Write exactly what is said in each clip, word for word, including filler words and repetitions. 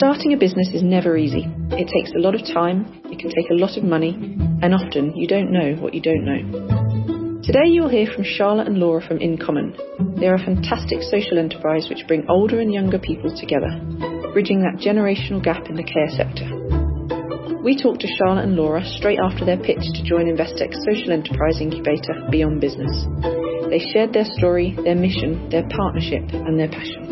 Starting a business is never easy. It takes a lot of time, it can take a lot of money, and often you don't know what you don't know. Today you'll hear from Charlotte and Laura from In Common. They are a fantastic social enterprise which bring older and younger people together, bridging that generational gap in the care sector. We talked to Charlotte and Laura straight after their pitch to join Investec's social enterprise incubator, Beyond Business. They shared their story, their mission, their partnership and their passion.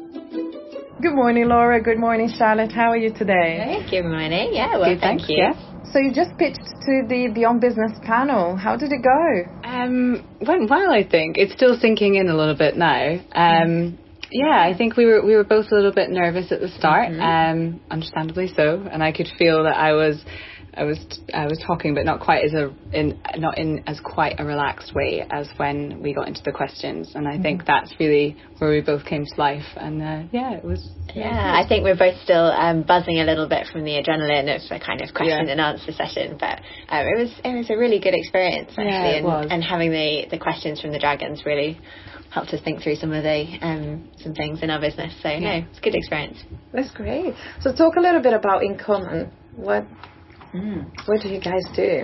Good morning, Laura. Good morning, Charlotte. How are you today? Hey, good morning. Yeah, well, Good, thank thanks. you. Yeah. So you just pitched to the Beyond Business panel. How did it go? Um, went well, I think. It's still sinking in a little bit now. Um, yeah, I think we were we were both a little bit nervous at the start, mm-hmm. um, understandably so, and I could feel that I was. I was I was talking, but not quite as a in not in as quite a relaxed way as when we got into the questions, and I mm-hmm. think that's really where we both came to life. And uh, yeah, it was. Yeah, I think we're both still um, buzzing a little bit from the adrenaline of the kind of question yeah. and answer session, but um, it was it was a really good experience actually, yeah, it and, was. and having the, the questions from the dragons really helped us think through some of the um, some things in our business. So yeah. no, it's a good experience. That's great. So talk a little bit about In Common. What. Mm. What do you guys do?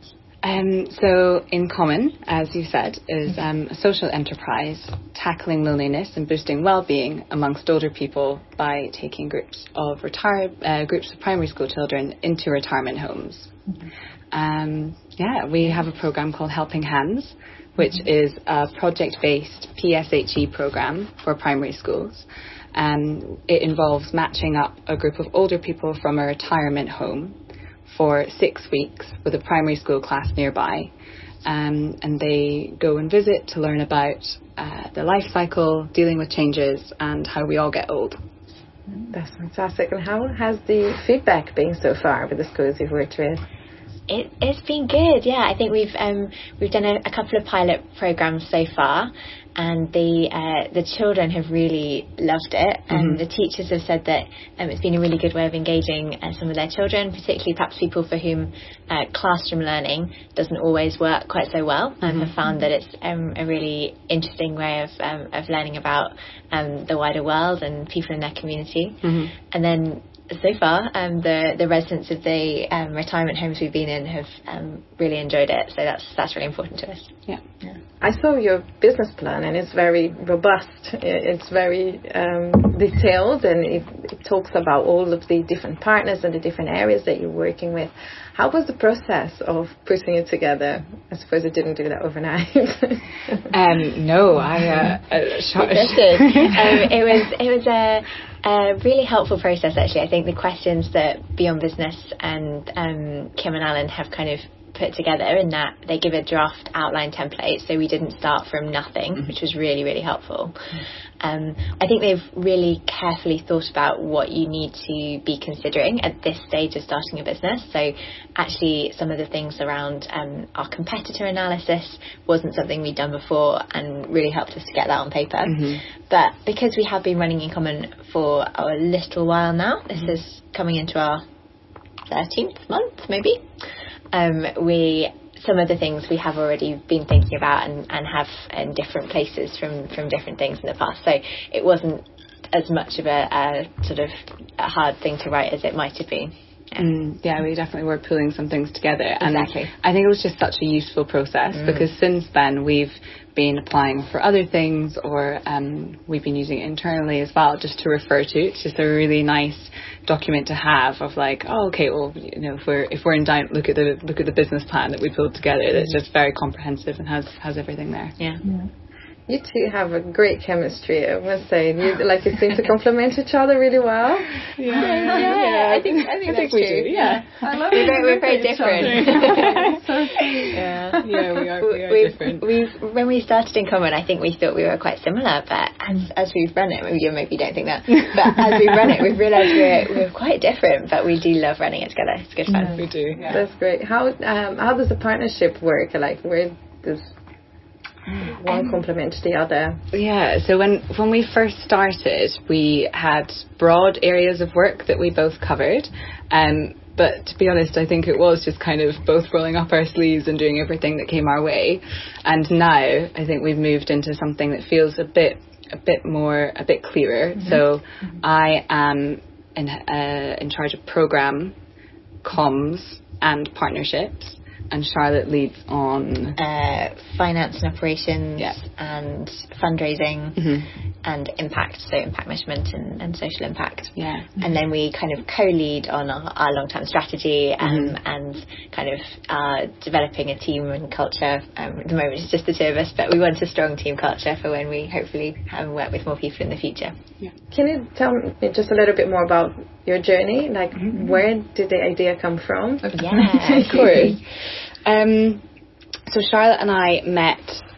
Um, so In Common, as you said, is um, a social enterprise tackling loneliness and boosting well-being amongst older people by taking groups of retired uh, groups of primary school children into retirement homes. Mm-hmm. Um, yeah, we have a program called Helping Hands, which mm-hmm. is a project-based P S H E program for primary schools. Um, it involves matching up a group of older people from a retirement home for six weeks with a primary school class nearby, um, and they go and visit to learn about uh, the life cycle, dealing with changes, and how we all get old. That's fantastic. And how has the feedback been so far with the schools you've worked with? It, it's been good, yeah. I think we've um, we've done a, a couple of pilot programs so far, and the uh, the children have really loved it, and mm-hmm. the teachers have said that um, it's been a really good way of engaging uh, some of their children, particularly perhaps people for whom uh, classroom learning doesn't always work quite so well, and mm-hmm. have found that it's um, a really interesting way of um, of learning about um, the wider world and people in their community, mm-hmm. and then. So far, um, the the residents of the um, retirement homes we've been in have um, really enjoyed it. So that's that's really important to us. Yeah. yeah. I saw your business plan, and it's very robust. It's very um, detailed, and it, it talks about all of the different partners and the different areas that you're working with. How was the process of putting it together? I suppose it didn't do that overnight. um, no, I. Uh, uh, sh- um, it was it was a. A really helpful process, actually. I think the questions that Beyond Business and um, Kim and Alan have kind of put together in that they give a draft outline template, so we didn't start from nothing, mm-hmm. which was really, really helpful. Um, I think they've really carefully thought about what you need to be considering at this stage of starting a business. So actually some of the things around um, our competitor analysis wasn't something we'd done before and really helped us to get that on paper. Mm-hmm. But because we have been running In Common for a little while now, this mm-hmm. is coming into our thirteenth month maybe, um, we some of the things we have already been thinking about and, and have in different places from, from different things in the past. So it wasn't as much of a, a sort of a hard thing to write as it might have been. Yeah. Mm, yeah, we definitely were pulling some things together. Exactly. And I think it was just such a useful process mm. because since then we've been applying for other things, or um, we've been using it internally as well, just to refer to. It's just a really nice document to have of like, oh, okay, well, you know, if we're if we're in doubt, look at the look at the business plan that we pulled together. That's just very comprehensive and has has everything there. Yeah. yeah. You two have a great chemistry, I must say. You like you seem to complement each other really well. Yeah, yeah, yeah. I think I think, I think we true. do. Yeah, I love we're, very, we're very different. So sweet. Yeah, yeah, we are. We are we've, different. We've when we started In Common, I think we thought we were quite similar, but as as we've run it, maybe you maybe don't think that, but as we've run it, we've realised we're we're quite different, but we do love running it together. It's good fun. Yeah, we do. Yeah. That's great. How um how does the partnership work? Like, where does one um, complement the other? Yeah, so when when we first started, we had broad areas of work that we both covered, um, but to be honest, I think it was just kind of both rolling up our sleeves and doing everything that came our way. And now I think we've moved into something that feels a bit a bit more a bit clearer. Mm-hmm. So mm-hmm. I am in uh, in charge of program, comms, and partnerships, and Charlotte leads on uh, finance and operations yeah. and fundraising mm-hmm. and impact, so impact measurement and, and social impact. Yeah. And then we kind of co-lead on our, our long-term strategy um, Mm-hmm. and kind of uh, developing a team and culture. Um, at the moment it's just the two of us, but we want a strong team culture for when we hopefully have work with more people in the future. Yeah. Can you tell me just a little bit more about your journey? Like, mm-hmm. where did the idea come from? Yeah, of course. Um, so Charlotte and I met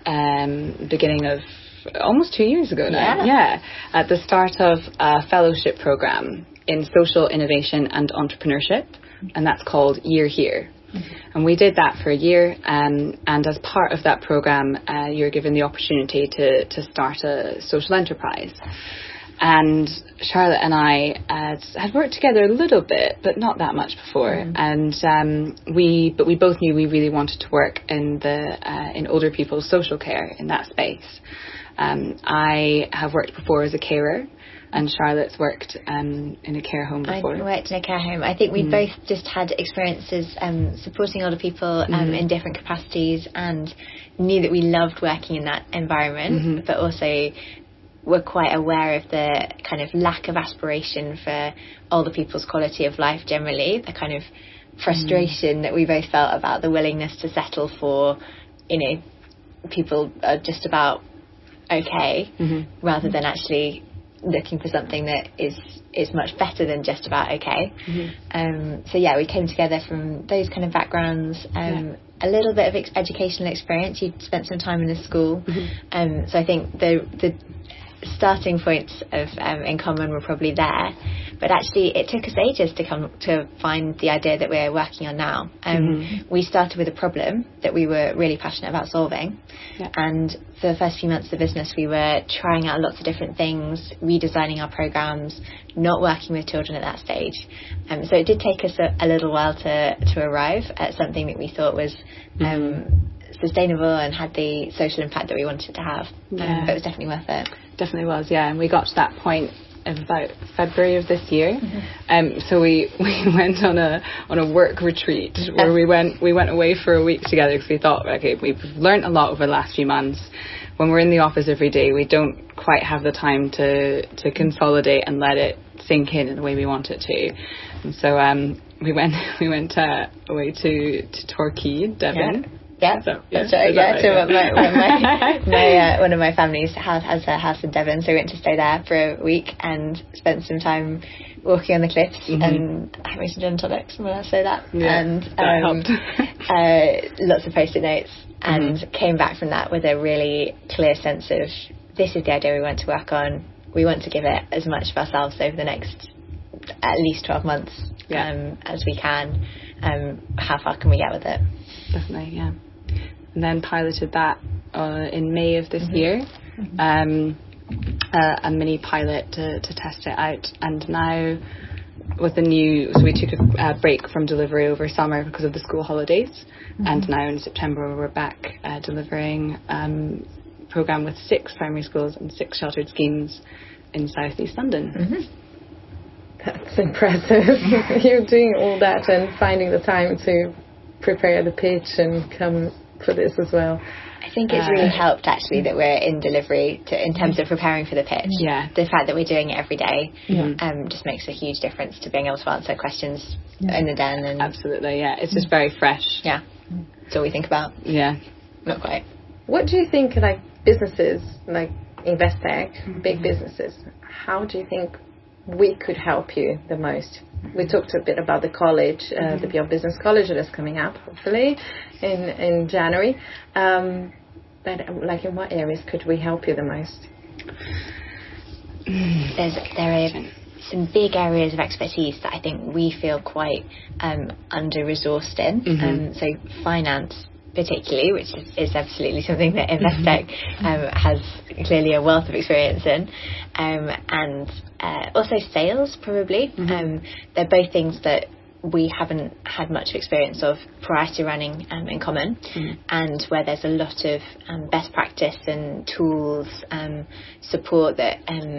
um, beginning of almost two years ago now. Yeah. yeah, at the start of a fellowship program in social innovation and entrepreneurship, and that's called Year Here. Mm-hmm. And we did that for a year, um, and as part of that program, uh, you're given the opportunity to to start a social enterprise. And Charlotte and I uh, had worked together a little bit, but not that much before. Mm. And um, we, but we both knew we really wanted to work in the uh, in older people's social care in that space. Um, I have worked before as a carer, and Charlotte's worked um, in a care home before. I worked in a care home. I think we mm. both just had experiences um, supporting older people um, mm. in different capacities, and knew that we loved working in that environment, mm-hmm. but also we're quite aware of the kind of lack of aspiration for older people's quality of life generally, the kind of frustration mm. that we both felt about the willingness to settle for, you know, people are just about okay, mm-hmm. rather than actually looking for something that is is much better than just about okay. Mm-hmm. Um, so yeah, we came together from those kind of backgrounds. Um, yeah. A little bit of ex- educational experience. You'd spent some time in a school, mm-hmm. um, so I think the the starting points of um, In Common were probably there, but actually it took us ages to come to find the idea that we're working on now. Um, mm-hmm. We started with a problem that we were really passionate about solving, yeah. and for the first few months of the business we were trying out lots of different things, redesigning our programs, not working with children at that stage. Um, so it did take us a, a little while to, to arrive at something that we thought was um, mm-hmm. sustainable and had the social impact that we wanted to have. Yeah. Um, but it was definitely worth it. Definitely was, yeah. And we got to that point of about February of this year. Mm-hmm. Um, so we, we went on a on a work retreat where we went we went away for a week together because we thought, okay, we've learned a lot over the last few months. When we're in the office every day, we don't quite have the time to to consolidate and let it sink in in the way we want it to. And so um, we went we went uh, away to to Torquay, Devon. Yeah. Yeah, so, yeah, that's right. Yeah, right, so yeah. my, one of my, my uh, one of my families has, has a house in Devon, so we went to stay there for a week and spent some time walking on the cliffs mm-hmm. and having some gin tonics. When I say that, yeah, and that um, helped. uh, lots of post-it notes, and mm-hmm. came back from that with a really clear sense of this is the idea we want to work on. We want to give it as much of ourselves over the next at least twelve months yeah. um, as we can. Um, how far can we get with it? Definitely, yeah. And then piloted that uh, in May of this mm-hmm. year, mm-hmm. um, uh, a mini pilot to, to test it out. And now with the new, so we took a uh, break from delivery over summer because of the school holidays, mm-hmm. and now in September we're back uh, delivering um, a programme with six primary schools and six sheltered schemes in South East London. Mm-hmm. That's impressive. You're doing all that and finding the time to prepare the pitch and come for this as well. I think it's really uh, helped actually that we're in delivery to, in terms of preparing for the pitch. Yeah. The fact that we're doing it every day yeah. um, just makes a huge difference to being able to answer questions yeah. in the den. And absolutely, yeah. It's just very fresh. Yeah. That's all we think about. Yeah. Not quite. What do you think, like businesses like Investec, mm-hmm. big businesses, how do you think we could help you the most? We talked a bit about the college, uh, mm-hmm. the Beyond Business College that is coming up, hopefully, in in January. Um, but like, in what areas could we help you the most? There's there are some big areas of expertise that I think we feel quite um, under-resourced in. Mm-hmm. Um, so finance, particularly, which is, is absolutely something that Investec um, has clearly a wealth of experience in, um, and uh, also sales, probably. Mm-hmm. Um, they're both things that we haven't had much experience of prior to running um, In Common, mm-hmm. and where there's a lot of um, best practice and tools, um, support that um,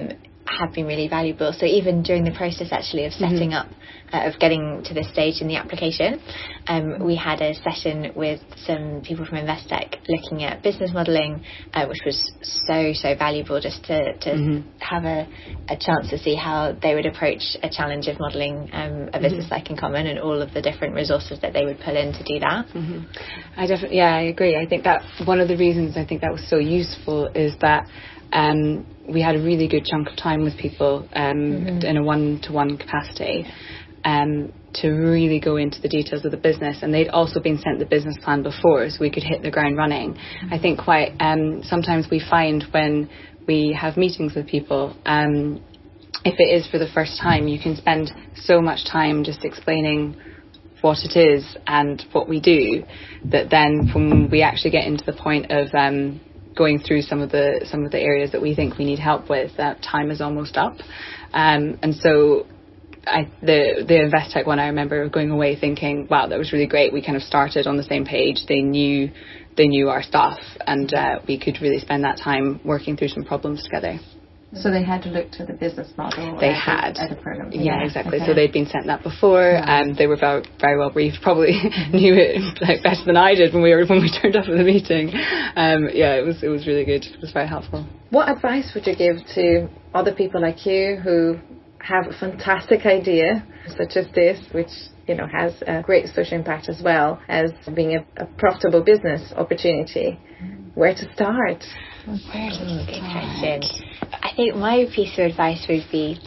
have been really valuable. So even during the process actually of setting mm-hmm. up, uh, of getting to this stage in the application, um, we had a session with some people from Investec looking at business modelling, uh, which was so, so valuable just to, to mm-hmm. have a, a chance to see how they would approach a challenge of modelling um, a business mm-hmm. like In Common, and all of the different resources that they would pull in to do that. Mm-hmm. I definitely, yeah, I agree. I think that one of the reasons I think that was so useful is that um, we had a really good chunk of time with people um, mm-hmm. in a one-to-one capacity um, to really go into the details of the business, and they'd also been sent the business plan before, so we could hit the ground running. Mm-hmm. I think quite um, sometimes we find when we have meetings with people, um, if it is for the first time, you can spend so much time just explaining what it is and what we do, that then when we actually get into the point of um, going through some of the some of the areas that we think we need help with, that time is almost up. Um, and so I, the the Investec one, I remember going away thinking, wow, that was really great. We kind of started on the same page. They knew they knew our stuff, and uh, we could really spend that time working through some problems together. So they had to look to the business model. They at had. The, at the program. Yeah, yeah, exactly. Okay. So they'd been sent that before. Yeah. Um, they were very, very well briefed. Probably mm-hmm. knew it like better than I did when we were when we turned up at the meeting. Um, yeah, it was it was really good. It was very helpful. What advice would you give to other people like you who have a fantastic idea such as this, which you know has a great social impact as well as being a, a profitable business opportunity? Where to start? Where to Good question. I think my piece of advice would be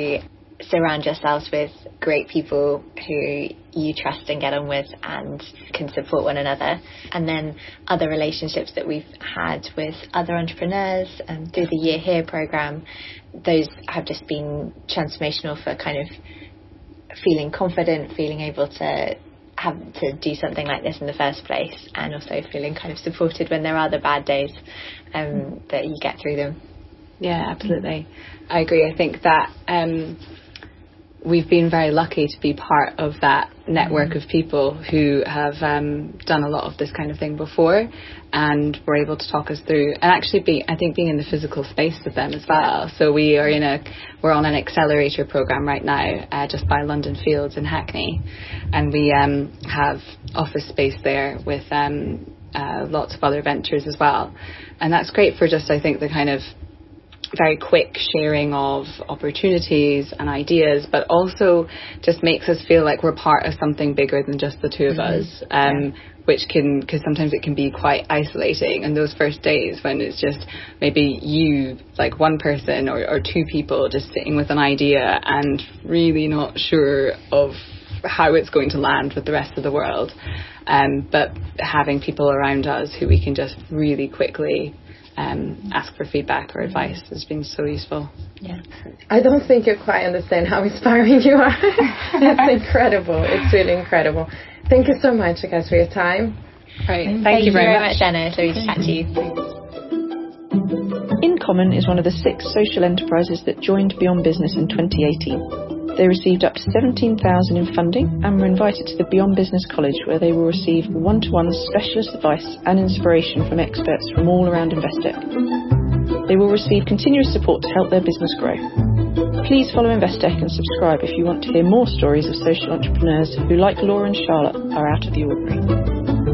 to surround yourselves with great people who you trust and get on with and can support one another. And then other relationships that we've had with other entrepreneurs and through the Year Here programme, those have just been transformational for kind of feeling confident, feeling able to have to do something like this in the first place, and also feeling kind of supported when there are the bad days, um, that you get through them. Yeah, absolutely. I agree. I think that um, we've been very lucky to be part of that network mm-hmm. of people who have um, done a lot of this kind of thing before, and were able to talk us through, and actually be, I think, being in the physical space with them as well. So we are in a, we're on an accelerator program right now, uh, just by London Fields in Hackney, and we um, have office space there with um, uh, lots of other ventures as well, and that's great for just, I think, the kind of very quick sharing of opportunities and ideas, but also just makes us feel like we're part of something bigger than just the two of mm-hmm. us, um, yeah. which can, because sometimes it can be quite isolating. And those first days when it's just maybe you, like one person or, or two people just sitting with an idea and really not sure of how it's going to land with the rest of the world. Um, but having people around us who we can just really quickly Um, ask for feedback or advice has been so useful. Yeah, I don't think you quite understand how inspiring you are. It's incredible. It's really incredible. Thank you so much, guys, for your time. Great. Thank, Thank you very, very much, much Anna. It's lovely to chat to you. In Common is one of the six social enterprises that joined Beyond Business in twenty eighteen. They received up to seventeen thousand in funding and were invited to the Beyond Business College, where they will receive one-to-one specialist advice and inspiration from experts from all around Investec. They will receive continuous support to help their business grow. Please follow Investec and subscribe if you want to hear more stories of social entrepreneurs who, like Laura and Charlotte, are out of the ordinary.